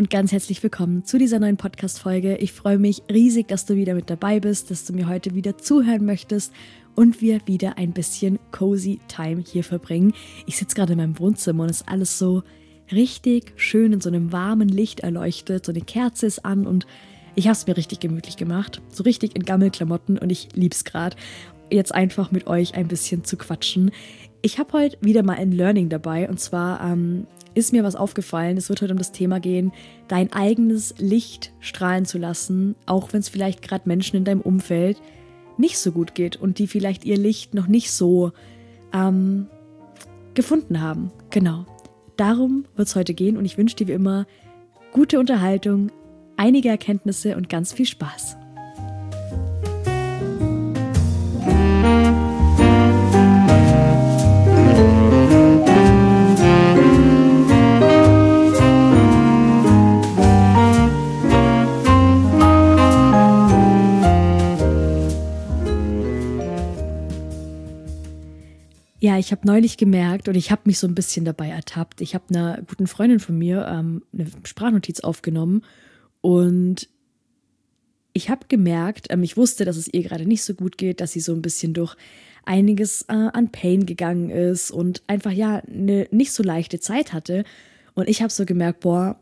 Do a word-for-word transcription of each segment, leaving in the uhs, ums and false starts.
und ganz herzlich willkommen zu dieser neuen Podcast-Folge. Ich freue mich riesig, dass du wieder mit dabei bist, dass du mir heute wieder zuhören möchtest und wir wieder ein bisschen Cozy Time hier verbringen. Ich sitze gerade in meinem Wohnzimmer und es ist alles so richtig schön in so einem warmen Licht erleuchtet. So eine Kerze ist an und ich habe es mir richtig gemütlich gemacht. So richtig in Gammelklamotten und ich lieb's gerade, jetzt einfach mit euch ein bisschen zu quatschen. Ich habe heute wieder mal ein Learning dabei und zwar ähm, ist mir was aufgefallen. Es wird heute um das Thema gehen, dein eigenes Licht strahlen zu lassen, auch wenn es vielleicht gerade Menschen in deinem Umfeld nicht so gut geht und die vielleicht ihr Licht noch nicht so ähm, gefunden haben. Genau, darum wird es heute gehen und ich wünsche dir wie immer gute Unterhaltung, einige Erkenntnisse und ganz viel Spaß. Ja, ich habe neulich gemerkt und ich habe mich so ein bisschen dabei ertappt. Ich habe einer guten Freundin von mir ähm, eine Sprachnotiz aufgenommen und ich habe gemerkt, ähm, ich wusste, dass es ihr gerade nicht so gut geht, dass sie so ein bisschen durch einiges äh, an Pain gegangen ist und einfach ja eine nicht so leichte Zeit hatte. Und ich habe so gemerkt, boah,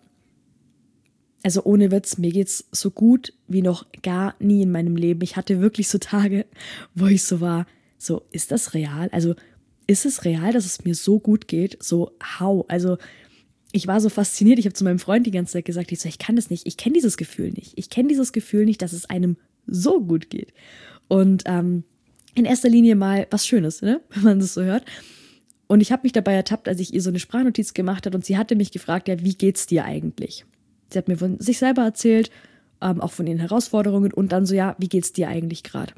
also ohne Witz, mir geht's so gut wie noch gar nie in meinem Leben. Ich hatte wirklich so Tage, wo ich so war, so, ist das real? Also ist es real, dass es mir so gut geht? So, how? Also ich war so fasziniert. Ich habe zu meinem Freund die ganze Zeit gesagt, ich so, ich kann das nicht. Ich kenne dieses Gefühl nicht. Ich kenne dieses Gefühl nicht, dass es einem so gut geht. Und ähm, in erster Linie mal was Schönes, ne? Wenn man das so hört. Und ich habe mich dabei ertappt, als ich ihr so eine Sprachnotiz gemacht habe und sie hatte mich gefragt, ja, wie geht's dir eigentlich? Sie hat mir von sich selber erzählt, ähm, auch von ihren Herausforderungen und dann so, ja, wie geht's dir eigentlich gerade?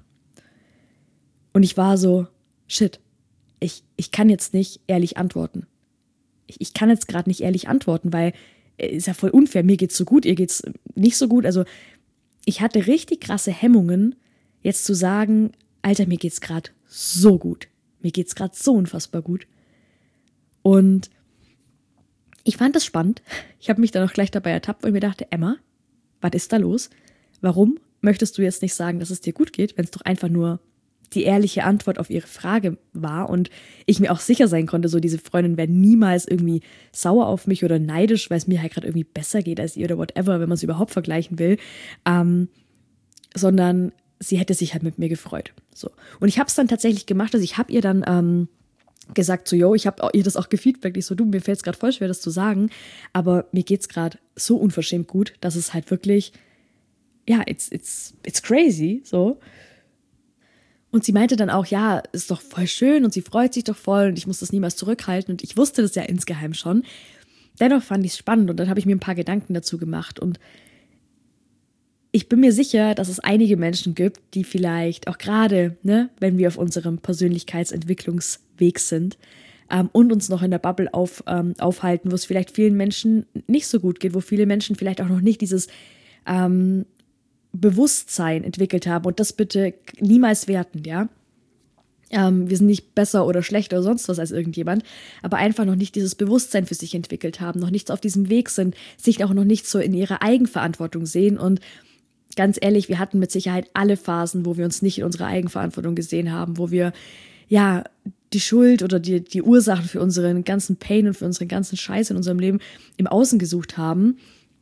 Und ich war so, shit. Ich, ich kann jetzt nicht ehrlich antworten. Ich, ich kann jetzt gerade nicht ehrlich antworten, weil es ist ja voll unfair. Mir geht's so gut, ihr geht's nicht so gut. Also ich hatte richtig krasse Hemmungen, jetzt zu sagen, Alter, mir geht's gerade so gut. Mir geht's gerade so unfassbar gut. Und ich fand das spannend. Ich habe mich dann auch gleich dabei ertappt, weil ich mir dachte, Emma, was ist da los? Warum möchtest du jetzt nicht sagen, dass es dir gut geht, wenn es doch einfach nur die ehrliche Antwort auf ihre Frage war und ich mir auch sicher sein konnte, so diese Freundin wäre niemals irgendwie sauer auf mich oder neidisch, weil es mir halt gerade irgendwie besser geht als ihr oder whatever, wenn man es überhaupt vergleichen will, ähm, sondern sie hätte sich halt mit mir gefreut. So. Und ich habe es dann tatsächlich gemacht, also ich habe ihr dann ähm, gesagt, so, yo, ich habe ihr das auch gefeedbackt, ich so, du, mir fällt es gerade voll schwer, das zu sagen, aber mir geht's gerade so unverschämt gut, dass es halt wirklich, ja, it's, it's, it's crazy, so. Und sie meinte dann auch, ja, ist doch voll schön und sie freut sich doch voll und ich muss das niemals zurückhalten und ich wusste das ja insgeheim schon. Dennoch fand ich es spannend und dann habe ich mir ein paar Gedanken dazu gemacht und ich bin mir sicher, dass es einige Menschen gibt, die vielleicht auch gerade, ne, wenn wir auf unserem Persönlichkeitsentwicklungsweg sind ähm, und uns noch in der Bubble auf, ähm, aufhalten, wo es vielleicht vielen Menschen nicht so gut geht, wo viele Menschen vielleicht auch noch nicht dieses ähm, Bewusstsein entwickelt haben und das bitte niemals werten, ja. Ähm, wir sind nicht besser oder schlechter oder sonst was als irgendjemand, aber einfach noch nicht dieses Bewusstsein für sich entwickelt haben, noch nicht auf diesem Weg sind, sich auch noch nicht so in ihrer Eigenverantwortung sehen und ganz ehrlich, wir hatten mit Sicherheit alle Phasen, wo wir uns nicht in unserer Eigenverantwortung gesehen haben, wo wir, ja, die Schuld oder die, die Ursachen für unseren ganzen Pain und für unseren ganzen Scheiß in unserem Leben im Außen gesucht haben.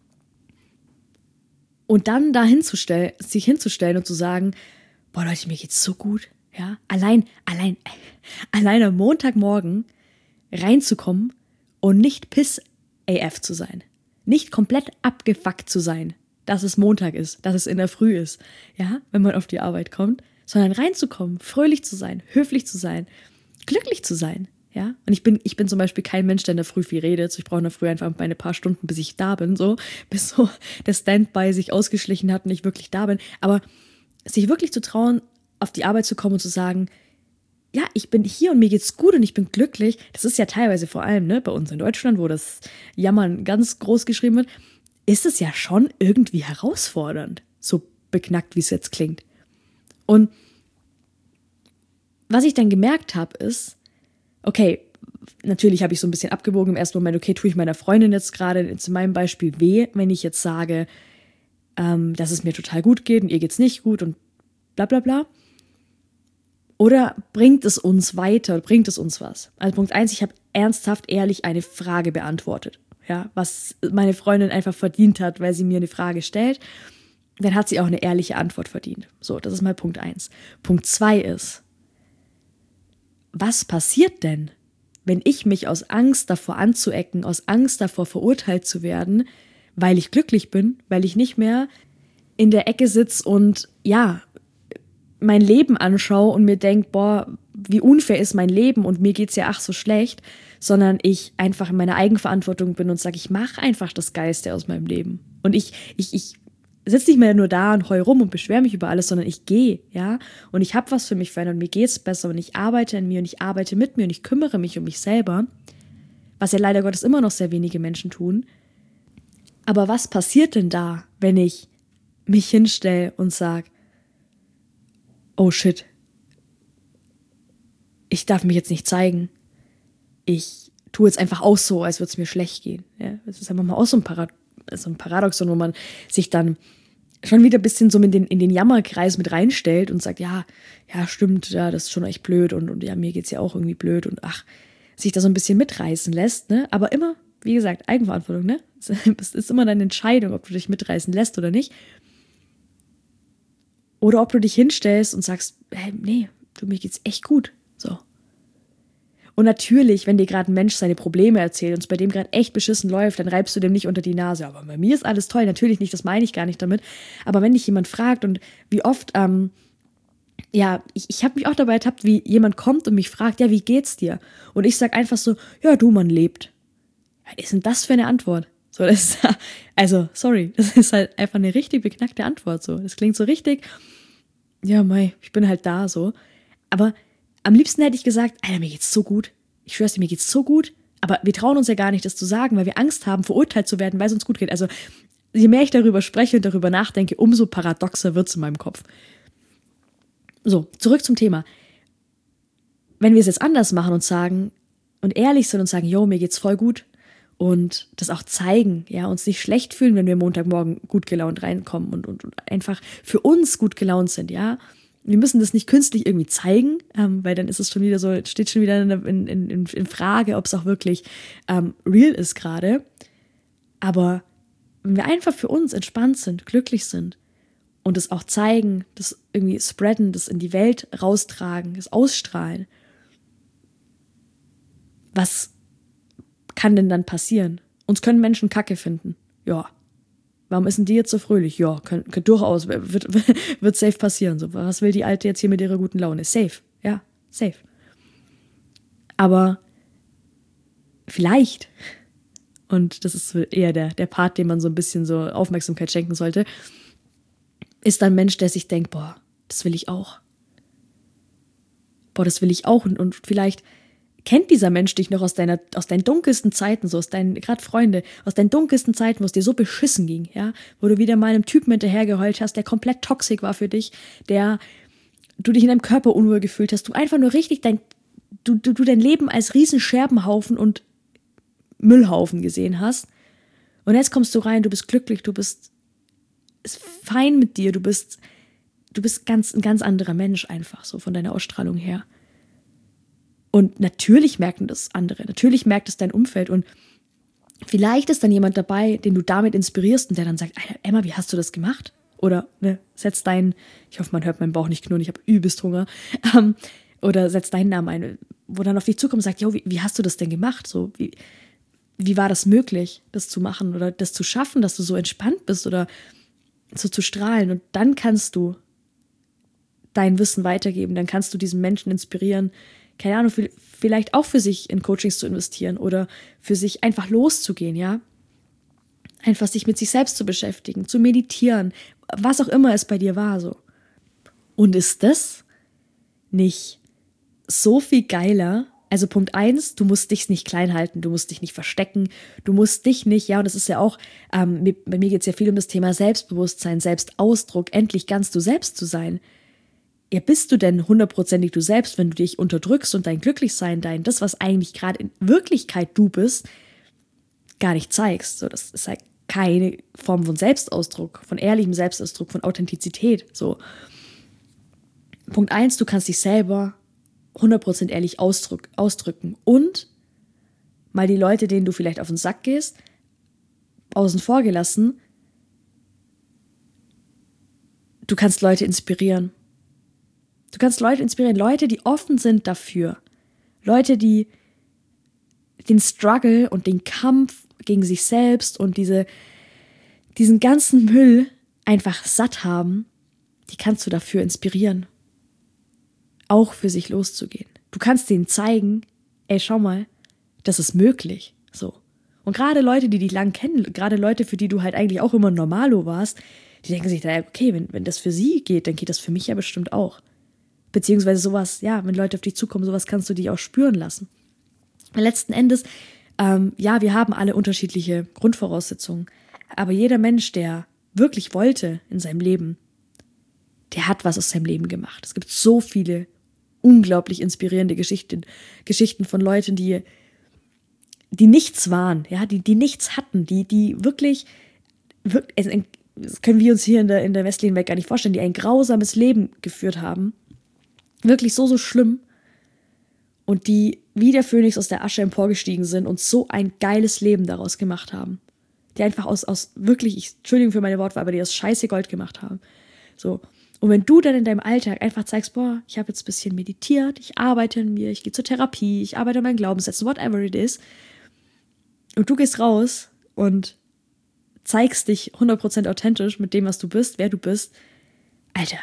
Und dann da hinzustellen, sich hinzustellen und zu sagen, boah Leute, mir geht's so gut, ja, allein, allein, allein am Montagmorgen reinzukommen und nicht piss A F zu sein, nicht komplett abgefuckt zu sein, dass es Montag ist, dass es in der Früh ist, ja, wenn man auf die Arbeit kommt, sondern reinzukommen, fröhlich zu sein, höflich zu sein, glücklich zu sein. Ja, und ich bin, ich bin zum Beispiel kein Mensch, der in der Früh viel redet. So, ich brauche in der Früh einfach meine paar Stunden, bis ich da bin, so, bis so der Standby sich ausgeschlichen hat und ich wirklich da bin. Aber sich wirklich zu trauen, auf die Arbeit zu kommen und zu sagen, ja, ich bin hier und mir geht's gut und ich bin glücklich. Das ist ja teilweise vor allem, ne, bei uns in Deutschland, wo das Jammern ganz groß geschrieben wird, ist es ja schon irgendwie herausfordernd, so beknackt, wie es jetzt klingt. Und was ich dann gemerkt habe, ist, okay, natürlich habe ich so ein bisschen abgewogen im ersten Moment, okay, tue ich meiner Freundin jetzt gerade, jetzt in meinem Beispiel weh, wenn ich jetzt sage, ähm, dass es mir total gut geht und ihr geht's nicht gut und bla bla bla. Oder bringt es uns weiter, bringt es uns was? Also Punkt eins, ich habe ernsthaft, ehrlich eine Frage beantwortet, ja, was meine Freundin einfach verdient hat, weil sie mir eine Frage stellt, dann hat sie auch eine ehrliche Antwort verdient. So, das ist mal Punkt eins. Punkt zwei ist, was passiert denn, wenn ich mich aus Angst davor anzuecken, aus Angst davor verurteilt zu werden, weil ich glücklich bin, weil ich nicht mehr in der Ecke sitze und ja, mein Leben anschaue und mir denke, boah, wie unfair ist mein Leben und mir geht's ja ach so schlecht, sondern ich einfach in meiner Eigenverantwortung bin und sage, ich mache einfach das Geilste aus meinem Leben. Und ich, ich, ich sitze nicht mehr nur da und heul rum und beschwere mich über alles, sondern ich gehe, ja, und ich habe was für mich verändert und mir geht's besser und ich arbeite an mir und ich arbeite mit mir und ich kümmere mich um mich selber, was ja leider Gottes immer noch sehr wenige Menschen tun. Aber was passiert denn da, wenn ich mich hinstelle und sage, oh shit, ich darf mich jetzt nicht zeigen. Ich tue jetzt einfach auch so, als würde es mir schlecht gehen. Ja, das ist einfach mal auch so ein, Parad- so ein Paradoxon, wo man sich dann schon wieder ein bisschen so in den, in den Jammerkreis mit reinstellt und sagt, ja, ja, stimmt, ja, das ist schon echt blöd und, und ja, mir geht's ja auch irgendwie blöd und ach, sich da so ein bisschen mitreißen lässt, ne? Aber immer, wie gesagt, Eigenverantwortung, ne? Es ist immer deine Entscheidung, ob du dich mitreißen lässt oder nicht. Oder ob du dich hinstellst und sagst, hey, nee, du, mir geht's echt gut. So. Und natürlich, wenn dir gerade ein Mensch seine Probleme erzählt und es bei dem gerade echt beschissen läuft, dann reibst du dem nicht unter die Nase. Aber bei mir ist alles toll. Natürlich nicht, das meine ich gar nicht damit. Aber wenn dich jemand fragt und wie oft, ähm, ja, ich, ich habe mich auch dabei ertappt, wie jemand kommt und mich fragt, ja, wie geht's dir? Und ich sag einfach so, ja, du, man lebt. Was ist denn das für eine Antwort? So, das ist, also, sorry, das ist halt einfach eine richtig beknackte Antwort. So, das klingt so richtig, ja, mei, ich bin halt da, so. Aber am liebsten hätte ich gesagt, Alter, mir geht's so gut. Ich schwör's dir, mir geht's so gut. Aber wir trauen uns ja gar nicht, das zu sagen, weil wir Angst haben, verurteilt zu werden, weil es uns gut geht. Also, je mehr ich darüber spreche und darüber nachdenke, umso paradoxer wird's in meinem Kopf. So, zurück zum Thema. Wenn wir es jetzt anders machen und sagen und ehrlich sind und sagen, yo, mir geht's voll gut, und das auch zeigen, ja, uns nicht schlecht fühlen, wenn wir Montagmorgen gut gelaunt reinkommen und, und, und einfach für uns gut gelaunt sind, ja. Wir müssen das nicht künstlich irgendwie zeigen, ähm, weil dann ist es schon wieder so, steht schon wieder in, in, in, in Frage, ob es auch wirklich ähm, real ist gerade. Aber wenn wir einfach für uns entspannt sind, glücklich sind und das auch zeigen, das irgendwie spreaden, das in die Welt raustragen, das ausstrahlen, was kann denn dann passieren? Uns können Menschen Kacke finden. Ja. Warum ist denn die jetzt so fröhlich? Ja, könnte könnt durchaus, wird, wird, wird safe passieren. So, was will die Alte jetzt hier mit ihrer guten Laune? Safe. Ja, safe. Aber vielleicht, und das ist so eher der, der Part, dem man so ein bisschen so Aufmerksamkeit schenken sollte, ist ein Mensch, der sich denkt, boah, das will ich auch. Boah, das will ich auch. Und, und vielleicht kennt dieser Mensch dich noch aus deiner, aus deinen dunkelsten Zeiten, so aus deinen, gerade Freunde, aus deinen dunkelsten Zeiten, wo es dir so beschissen ging, ja, wo du wieder mal einem Typen hinterhergeheult hast, der komplett toxisch war für dich, der, du dich in deinem Körper unwohl gefühlt hast, du einfach nur richtig dein, du, du, du dein Leben als riesen Scherbenhaufen und Müllhaufen gesehen hast. Und jetzt kommst du rein, du bist glücklich, du bist, ist fein mit dir, du bist, du bist ganz, ein ganz anderer Mensch einfach, so von deiner Ausstrahlung her. Und natürlich merken das andere, natürlich merkt es dein Umfeld und vielleicht ist dann jemand dabei, den du damit inspirierst und der dann sagt, Emma, wie hast du das gemacht? Oder ne, setz deinen, ich hoffe, man hört meinen Bauch nicht knurren, ich habe übelst Hunger, ähm, oder setz deinen Namen ein, wo dann auf dich zukommt und sagt, jo, wie, wie hast du das denn gemacht? So, wie, wie war das möglich, das zu machen oder das zu schaffen, dass du so entspannt bist oder so zu strahlen? Und dann kannst du dein Wissen weitergeben, dann kannst du diesen Menschen inspirieren, keine Ahnung, vielleicht auch für sich in Coachings zu investieren oder für sich einfach loszugehen, ja. Einfach sich mit sich selbst zu beschäftigen, zu meditieren, was auch immer es bei dir war, so. Und ist das nicht so viel geiler? Also Punkt eins, du musst dich nicht klein halten, du musst dich nicht verstecken, du musst dich nicht, ja, und das ist ja auch, ähm, bei mir geht es ja viel um das Thema Selbstbewusstsein, Selbstausdruck, endlich ganz du selbst zu sein. ja, bist du denn hundertprozentig du selbst, wenn du dich unterdrückst und dein Glücklichsein, dein, das, was eigentlich gerade in Wirklichkeit du bist, gar nicht zeigst. So, das ist halt keine Form von Selbstausdruck, von ehrlichem Selbstausdruck, von Authentizität. So. Punkt eins, du kannst dich selber hundert Prozent ehrlich ausdrück, ausdrücken und mal die Leute, denen du vielleicht auf den Sack gehst, außen vor gelassen, du kannst Leute inspirieren. Du kannst Leute inspirieren, Leute, die offen sind dafür. Leute, die den Struggle und den Kampf gegen sich selbst und diese, diesen ganzen Müll einfach satt haben, die kannst du dafür inspirieren, auch für sich loszugehen. Du kannst denen zeigen, ey, schau mal, das ist möglich. So. Und gerade Leute, die dich lang kennen, gerade Leute, für die du halt eigentlich auch immer Normalo warst, die denken sich, okay, wenn, wenn das für sie geht, dann geht das für mich ja bestimmt auch. Beziehungsweise sowas, ja, wenn Leute auf dich zukommen, sowas kannst du dich auch spüren lassen. Letzten Endes, ähm, ja, wir haben alle unterschiedliche Grundvoraussetzungen, aber jeder Mensch, der wirklich wollte in seinem Leben, der hat was aus seinem Leben gemacht. Es gibt so viele unglaublich inspirierende Geschichten, Geschichten von Leuten, die, die nichts waren, ja, die, die nichts hatten, die, die wirklich, wirklich, das können wir uns hier in der, in der westlichen Welt gar nicht vorstellen, die ein grausames Leben geführt haben. Wirklich so, so schlimm. Und die wie der Phönix aus der Asche emporgestiegen sind und so ein geiles Leben daraus gemacht haben. Die einfach aus, aus wirklich, ich, Entschuldigung für meine Wortwahl, aber die aus Scheiße Gold gemacht haben. So. Und wenn du dann in deinem Alltag einfach zeigst, boah, ich habe jetzt ein bisschen meditiert, ich arbeite an mir, ich gehe zur Therapie, ich arbeite an meinen Glaubenssätzen, whatever it is, und du gehst raus und zeigst dich hundert Prozent authentisch mit dem, was du bist, wer du bist, Alter,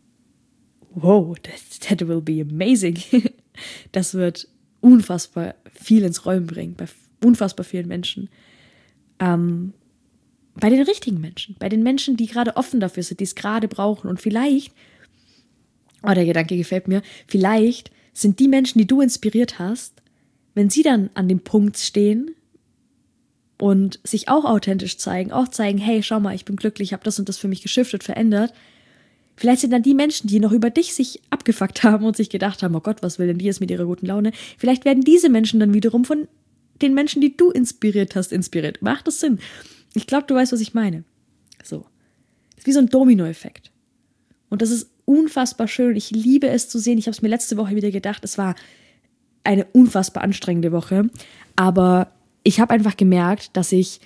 wow, that, that will be amazing. Das wird unfassbar viel ins Rollen bringen, bei unfassbar vielen Menschen. Ähm, bei den richtigen Menschen, bei den Menschen, die gerade offen dafür sind, die es gerade brauchen. Und vielleicht, oh, der Gedanke gefällt mir, vielleicht sind die Menschen, die du inspiriert hast, wenn sie dann an dem Punkt stehen und sich auch authentisch zeigen, auch zeigen, hey, schau mal, ich bin glücklich, ich habe das und das für mich geschiftet, verändert. Vielleicht sind dann die Menschen, die noch über dich sich abgefuckt haben und sich gedacht haben, oh Gott, was will denn die jetzt mit ihrer guten Laune? Vielleicht werden diese Menschen dann wiederum von den Menschen, die du inspiriert hast, inspiriert. Macht das Sinn? Ich glaube, du weißt, was ich meine. So. Das ist wie so ein Dominoeffekt. Und das ist unfassbar schön. Ich liebe es zu sehen. Ich habe es mir letzte Woche wieder gedacht. Es war eine unfassbar anstrengende Woche. Aber ich habe einfach gemerkt, dass ich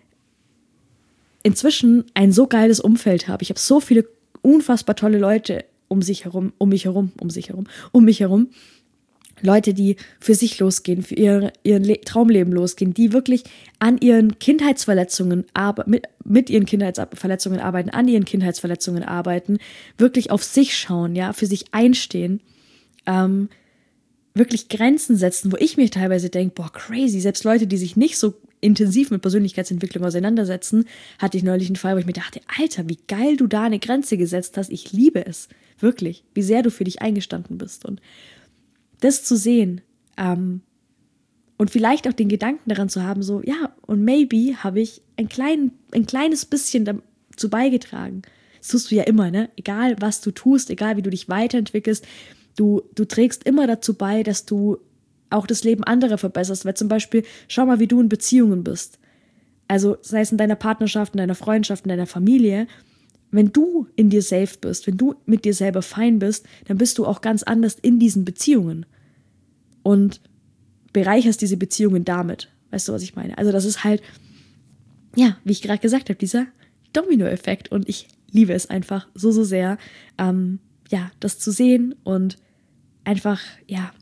inzwischen ein so geiles Umfeld habe. Ich habe so viele unfassbar tolle Leute um sich herum, um mich herum, um sich herum, um mich herum. Leute, die für sich losgehen, für ihr, ihr Le- Traumleben losgehen, die wirklich an ihren Kindheitsverletzungen, arbe- mit, mit ihren Kindheitsverletzungen arbeiten, an ihren Kindheitsverletzungen arbeiten, wirklich auf sich schauen, ja, für sich einstehen, ähm, wirklich Grenzen setzen, wo ich mir teilweise denke, boah, crazy, selbst Leute, die sich nicht so intensiv mit Persönlichkeitsentwicklung auseinandersetzen, hatte ich neulich einen Fall, wo ich mir dachte, Alter, wie geil du da eine Grenze gesetzt hast, ich liebe es, wirklich, wie sehr du für dich eingestanden bist. Und das zu sehen ähm, und vielleicht auch den Gedanken daran zu haben, so, ja, und maybe habe ich ein, klein, ein kleines bisschen dazu beigetragen. Das tust du ja immer, ne? Egal, was du tust, egal, wie du dich weiterentwickelst, du, du trägst immer dazu bei, dass du auch das Leben anderer verbesserst, weil zum Beispiel, schau mal, wie du in Beziehungen bist. Also sei es in deiner Partnerschaft, in deiner Freundschaft, in deiner Familie, wenn du in dir safe bist, wenn du mit dir selber fein bist, dann bist du auch ganz anders in diesen Beziehungen und bereicherst diese Beziehungen damit. Weißt du, was ich meine? Also das ist halt, ja, wie ich gerade gesagt habe, dieser Domino-Effekt und ich liebe es einfach so, so sehr, ähm, ja, das zu sehen und einfach, ja,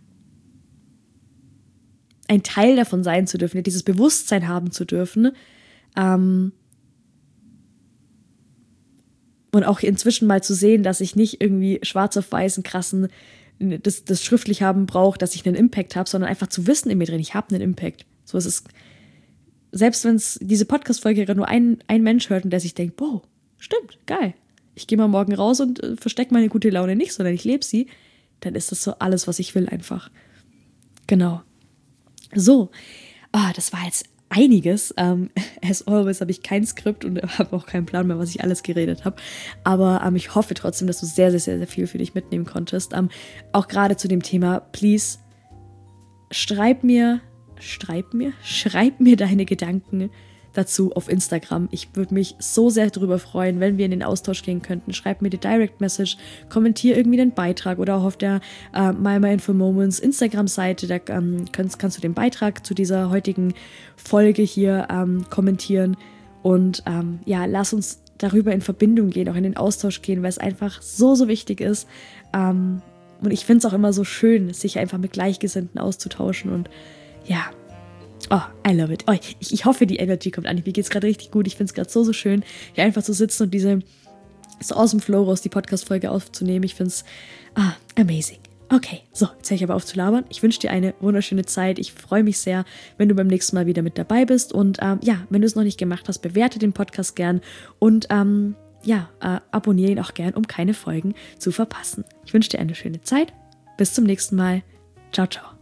ein Teil davon sein zu dürfen, dieses Bewusstsein haben zu dürfen, ähm, und auch inzwischen mal zu sehen, dass ich nicht irgendwie schwarz auf weiß einen krassen, das, das schriftlich haben brauche, dass ich einen Impact habe, sondern einfach zu wissen in mir drin, ich habe einen Impact. So, es ist, selbst wenn es diese Podcast-Folge nur ein, ein Mensch hört und der sich denkt, boah, stimmt, geil. Ich gehe mal morgen raus und äh, verstecke meine gute Laune nicht, sondern ich lebe sie, dann ist das so alles, was ich will einfach. Genau. So, ah, das war jetzt einiges. Ähm, as always habe ich kein Skript und habe auch keinen Plan mehr, was ich alles geredet habe. Aber ähm, ich hoffe trotzdem, dass du sehr, sehr, sehr, sehr viel für dich mitnehmen konntest. Ähm, auch gerade zu dem Thema, please, schreib mir, schreib mir, schreib mir deine Gedanken dazu auf Instagram. Ich würde mich so sehr darüber freuen, wenn wir in den Austausch gehen könnten. Schreib mir die Direct Message, kommentier irgendwie den Beitrag oder auch auf der äh, My Mindful Moments Instagram-Seite, da ähm, kannst, kannst du den Beitrag zu dieser heutigen Folge hier ähm, kommentieren und ähm, ja, lass uns darüber in Verbindung gehen, auch in den Austausch gehen, weil es einfach so, so wichtig ist. Ähm, und ich finde es auch immer so schön, sich einfach mit Gleichgesinnten auszutauschen und ja, oh, I love it. Oh, ich, ich hoffe, die Energy kommt an. Mir geht es gerade richtig gut. Ich finde es gerade so, so schön, hier einfach zu sitzen und diese so aus dem Flow raus die Podcast-Folge aufzunehmen. Ich finde es ah, amazing. Okay, so, jetzt höre ich aber auf zu labern. Ich wünsche dir eine wunderschöne Zeit. Ich freue mich sehr, wenn du beim nächsten Mal wieder mit dabei bist. Und ähm, ja, wenn du es noch nicht gemacht hast, bewerte den Podcast gern und ähm, ja, äh, abonniere ihn auch gern, um keine Folgen zu verpassen. Ich wünsche dir eine schöne Zeit. Bis zum nächsten Mal. Ciao, ciao.